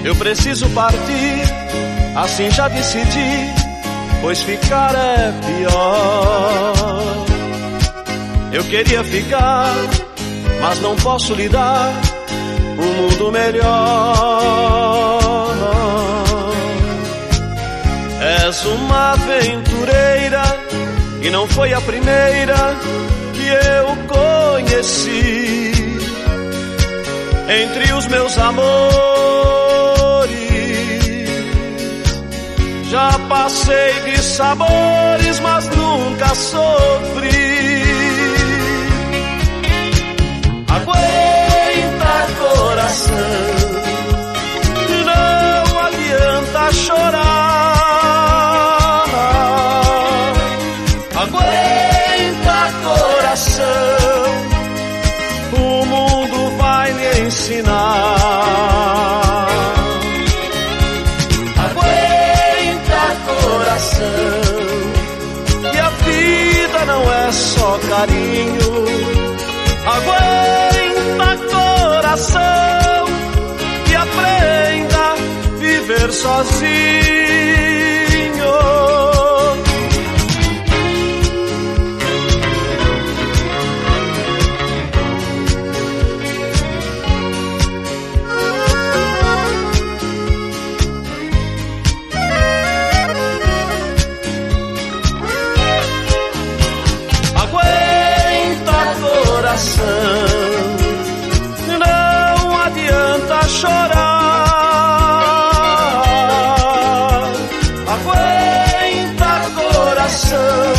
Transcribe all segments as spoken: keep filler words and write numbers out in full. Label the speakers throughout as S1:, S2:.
S1: Eu preciso partir, assim já decidi, pois ficar é pior. Eu queria ficar, mas não posso lhe dar um mundo melhor. És uma aventureira e não foi a primeira que eu conheci. Entre os meus amores já passei de sabores, mas nunca sofri. Aguenta, coração, não adianta chorar. Aguenta, coração, o mundo vai lhe ensinar. Aguenta, coração, que a vida não é só carinho. Aguenta, coração, e aprenda a viver sozinho. Aguenta, coração, não adianta chorar. Aguenta, coração,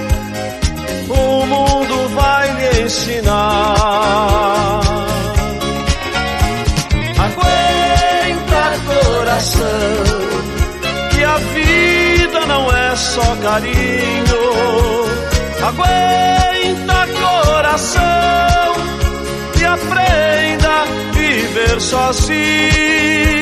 S1: o mundo vai lhe ensinar. Aguenta, coração, que a vida não é só carinho. Aguenta, coração, e aprenda a viver sozinho.